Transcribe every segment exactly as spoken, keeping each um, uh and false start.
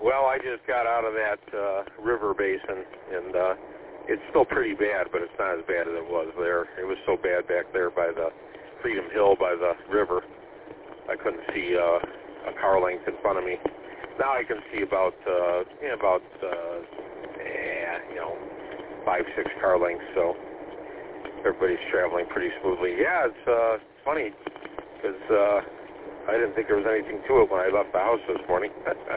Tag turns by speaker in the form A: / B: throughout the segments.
A: Well, I just got out of that uh, river basin, and uh, it's still pretty bad, but it's not as bad as it was there. It was so bad back there by the Freedom Hill, by the river. I couldn't see uh, a car length in front of me. Now I can see about, uh, yeah, about, uh, yeah, you know, five, six car lengths, so everybody's traveling pretty smoothly. Yeah, it's uh, funny, because uh, I didn't think there was anything to it when I left the house this morning.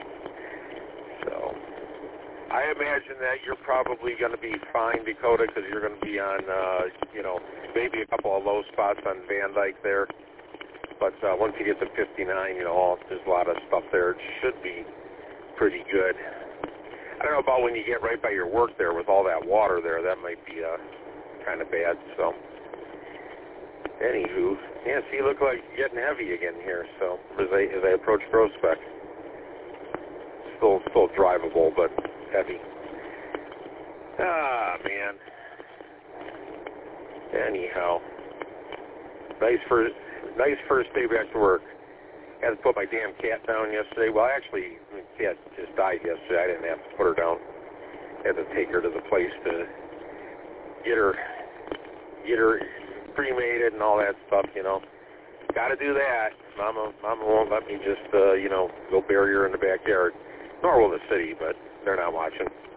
A: So I imagine that you're probably going to be fine, Dakota, because you're going to be on, uh, you know, maybe a couple of low spots on Van Dyke there. But uh, once you get to fifty-nine, you know, all, there's a lot of stuff there. It should be pretty good. I don't know about when you get right by your work there with all that water there. That might be uh, kind of bad. So, anywho, yeah, see, you look like you're getting heavy again here. So as I, as I approach Grospec. Still, still drivable, but heavy. Ah, man. Anyhow, nice first, nice first day back to work. Had to put my damn cat down yesterday. Well, actually, the cat just died yesterday. I didn't have to put her down. Had to take her to the place to get her, get her cremated and all that stuff. You know, got to do that. Mama, Mama won't let me just, uh, you know, go bury her in the backyard. Nor will the city, but they're not watching.